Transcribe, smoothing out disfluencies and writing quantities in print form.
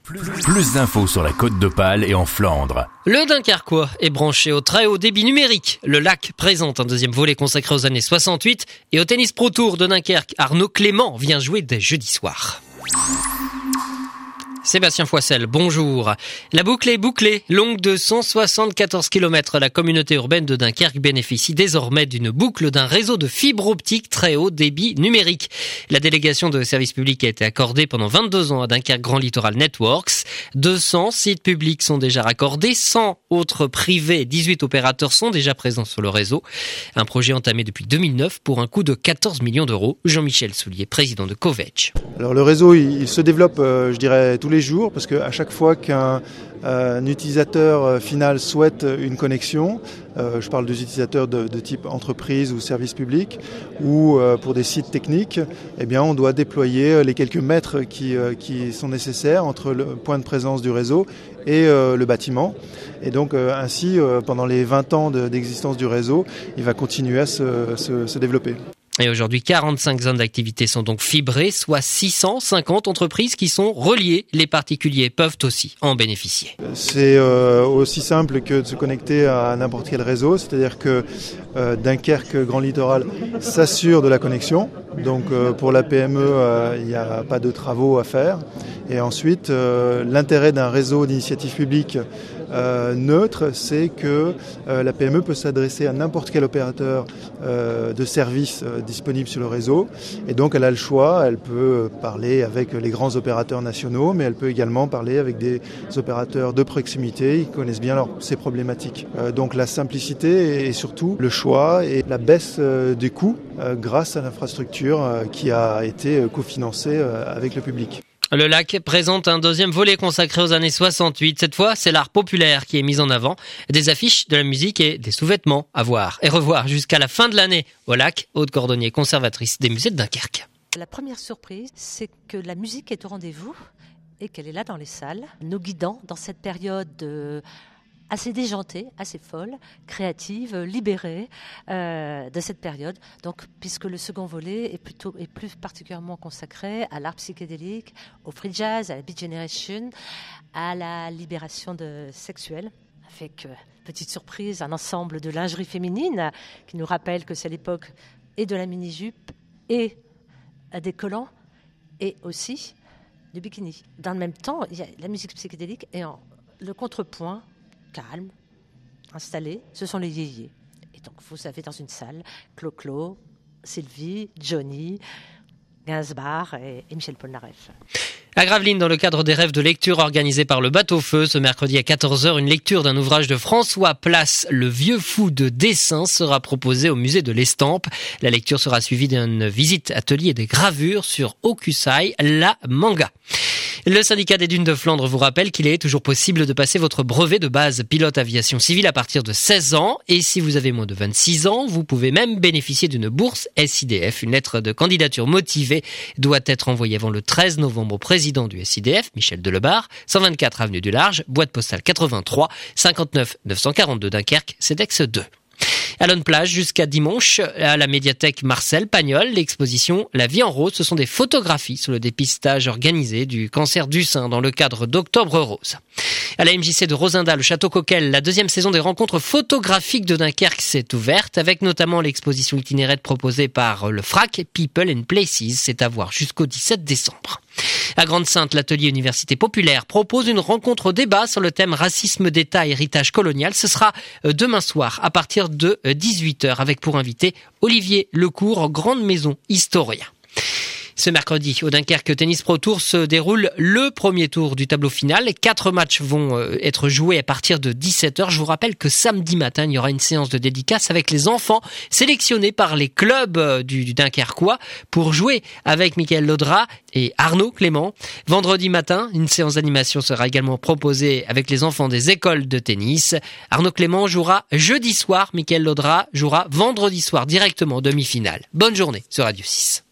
Plus d'infos sur la Côte d'Opale et en Flandre. Le Dunkerquois est branché au très haut débit numérique. Le lac présente un deuxième volet consacré aux années 68 et au tennis pro tour de Dunkerque. Arnaud Clément vient jouer dès jeudi soir. Sébastien Foissel, bonjour. La boucle est bouclée. Longue de 174 km, la communauté urbaine de Dunkerque bénéficie désormais d'une boucle d'un réseau de fibre optique très haut débit numérique. La délégation de service public a été accordée pendant 22 ans à Dunkerque Grand Littoral Networks. 200 sites publics sont déjà raccordés, 100 autres privés et 18 opérateurs sont déjà présents sur le réseau. Un projet entamé depuis 2009 pour un coût de 14 millions d'euros. Jean-Michel Soulier, président de Covech. Alors le réseau, il se développe, je dirais, tous les jours, parce qu'à chaque fois qu'un utilisateur final souhaite une connexion, je parle des utilisateurs de type entreprise ou service public, ou pour des sites techniques, eh bien on doit déployer les quelques mètres qui sont nécessaires entre le point de présence du réseau et le bâtiment. Et donc ainsi, pendant les 20 ans d'existence du réseau, il va continuer à se développer. Et aujourd'hui, 45 zones d'activité sont donc fibrées, soit 650 entreprises qui sont reliées. Les particuliers peuvent aussi en bénéficier. C'est aussi simple que de se connecter à n'importe quel réseau, c'est-à-dire que Dunkerque Grand Littoral s'assure de la connexion. Donc pour la PME, il n'y a pas de travaux à faire. Et ensuite, l'intérêt d'un réseau d'initiative publique neutre, c'est que la PME peut s'adresser à n'importe quel opérateur de service disponible sur le réseau. Et donc elle a le choix, elle peut parler avec les grands opérateurs nationaux, mais elle peut également parler avec des opérateurs de proximité, ils connaissent bien ces problématiques. Donc la simplicité et surtout le choix et la baisse des coûts grâce à l'infrastructure qui a été cofinancée avec le public. Le lac présente un deuxième volet consacré aux années 68. Cette fois, c'est l'art populaire qui est mis en avant. Des affiches, de la musique et des sous-vêtements à voir et revoir jusqu'à la fin de l'année au lac. Aude Cordonnier, conservatrice des musées de Dunkerque. La première surprise, c'est que la musique est au rendez-vous et qu'elle est là dans les salles, nous guidant dans cette période assez déjantée, assez folle, créative, libérée de cette période. Donc, puisque le second volet est plus particulièrement consacré à l'art psychédélique, au free jazz, à la beat generation, à la libération sexuelle, avec petite surprise, un ensemble de lingerie féminine qui nous rappelle que c'est l'époque et de la mini-jupe et des collants et aussi du bikini. Dans le même temps, il y a la musique psychédélique et le contrepoint calme, installé, ce sont les yéyés. Et donc, vous avez dans une salle Clo-Clo, Sylvie, Johnny, Gainsbourg et Michel Polnareff. À Gravelines, dans le cadre des rêves de lecture organisés par le Bateau-Feu, ce mercredi à 14h, une lecture d'un ouvrage de François Place, Le vieux fou de dessin, sera proposée au musée de l'Estampe. La lecture sera suivie d'une visite atelier des gravures sur Okusai, la manga. Le syndicat des dunes de Flandre vous rappelle qu'il est toujours possible de passer votre brevet de base pilote aviation civile à partir de 16 ans. Et si vous avez moins de 26 ans, vous pouvez même bénéficier d'une bourse SIDF. Une lettre de candidature motivée doit être envoyée avant le 13 novembre au président du SIDF, Michel Delebarre, 124 avenue du Large, boîte postale 83, 59 942 Dunkerque, CEDEX 2. À Lonne-Plage, jusqu'à dimanche, à la médiathèque Marcel Pagnol, l'exposition La vie en rose, ce sont des photographies sur le dépistage organisé du cancer du sein dans le cadre d'Octobre Rose. À la MJC de Rosinda, le Château Coquel, la deuxième saison des rencontres photographiques de Dunkerque s'est ouverte, avec notamment l'exposition itinéraire proposée par le FRAC, People and Places. C'est à voir jusqu'au 17 décembre. À Grande-Sainte, l'atelier Université Populaire propose une rencontre débat sur le thème racisme d'État et héritage colonial. Ce sera demain soir à partir de 18h avec pour invité Olivier Lecourt, grande maison historien. Ce mercredi, au Dunkerque Tennis Pro Tour se déroule le premier tour du tableau final. 4 matchs vont être joués à partir de 17h. Je vous rappelle que samedi matin, il y aura une séance de dédicace avec les enfants sélectionnés par les clubs du Dunkerquois pour jouer avec Michael Laudrat et Arnaud Clément. Vendredi matin, une séance d'animation sera également proposée avec les enfants des écoles de tennis. Arnaud Clément jouera jeudi soir, Michael Laudrat jouera vendredi soir directement en demi-finale. Bonne journée sur Radio 6.